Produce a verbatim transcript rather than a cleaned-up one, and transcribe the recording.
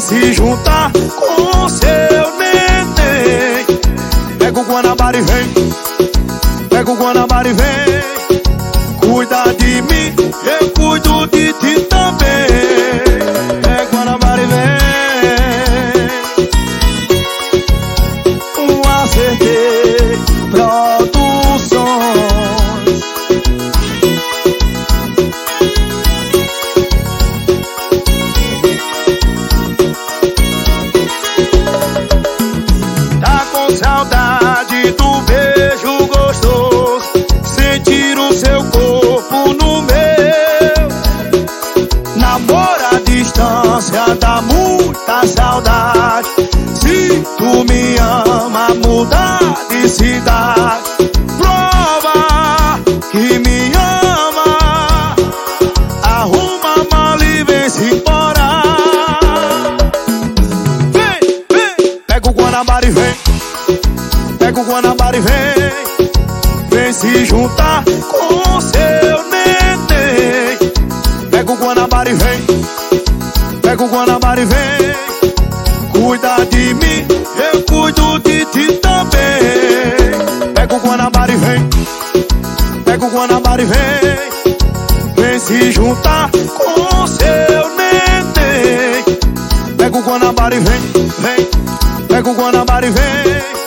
se juntar com seu neném. Pega o Guanabara e vem, pega o Guanabara e vem. Cuida de mim, eu cuido de ti também. Pega o Guanabara e vem. Um acertei produções. Tá com saudade do beijo gostoso, sentir o seu corpo no meu. Namoro à distância dá muita saudade. Se tu me ama, mudar de cidade. Prova que me ama, arruma a mala e vem-se embora. Vem, vem, pega o Guanabara e vem, pega o Guanabara e vem. Vem se juntar com seu neném. Pega o Guanabara e vem, pega o Guanabara e vem. Cuida de mim, eu cuido de ti também. Pega o Guanabara e vem, pega o Guanabara e vem. Vem se juntar com seu neném. Pega o Guanabara e vem, vem. Pega o Guanabara e vem.